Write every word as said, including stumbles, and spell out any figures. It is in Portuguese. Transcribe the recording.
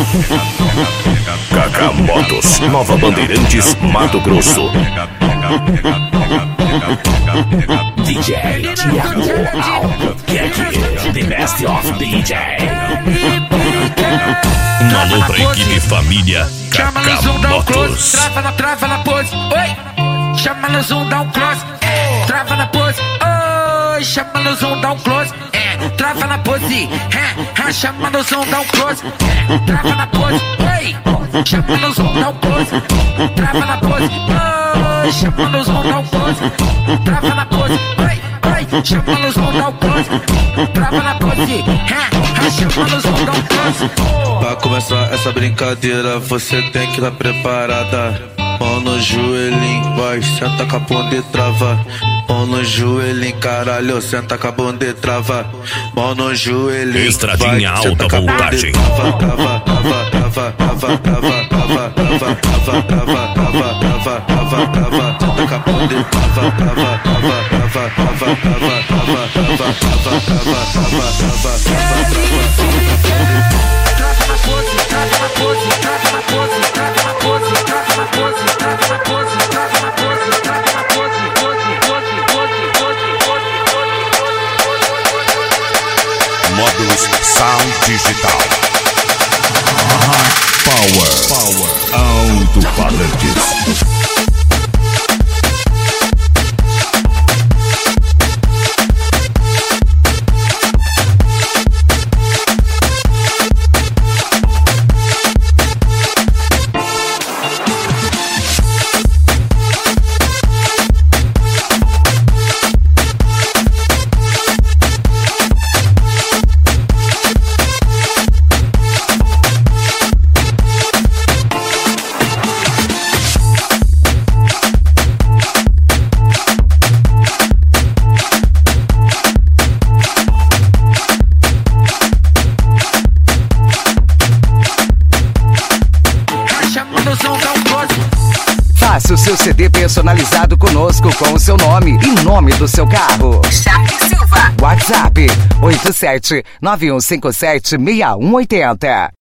Kaká Motos, Nova Bandeirantes, Mato Grosso. D J Thiago Albuquerque, the best of D J. Um alô pra equipe família Kaká Motos. Trava na, trava na pose, oi. Chama no zoom, dá um close. É, trava na pose, oi. Chama no zoom, dá um close. É, trava na pose, é, é, chama no zoom, dá um close. É, trava na pose, oi. Chama no zoom, dá um close. Trava na pose, oi. Chama no zoom, dá um close. Trava na pose, oi, oi. Chama no zoom, dá um close. Trava na pose, é, é, chama no zoom, dá um close. Pra começar essa brincadeira, você tem que estar preparada. Mão no joelhinho, vai, senta com a bunda e trava. Mão no joelhinho, caralho, senta com a bunda e trava. Mão no joelhinho, Estradinha vai, alta voltagem. Trava, trava, trava, trava, trava, trava, trava, trava, trava, trava, trava, trava, trava, trava, senta com a bunda e trava, trava, trava, trava, trava, trava, trava, trava, trava, trava, trava, trava, trava. Trava na pose, trava na pose, trava na pose, trava na pose, trava na pose, trava na pose, trava na pose, trava na pose, pose, pose, pose, pose, pose. Módulos Sound Digital. Power, Power, Alto-Falantes. Faça o seu C D personalizado conosco com o seu nome e nome do seu carro. Charles Silva. WhatsApp oito sete nove um cinco sete seis um oito zero.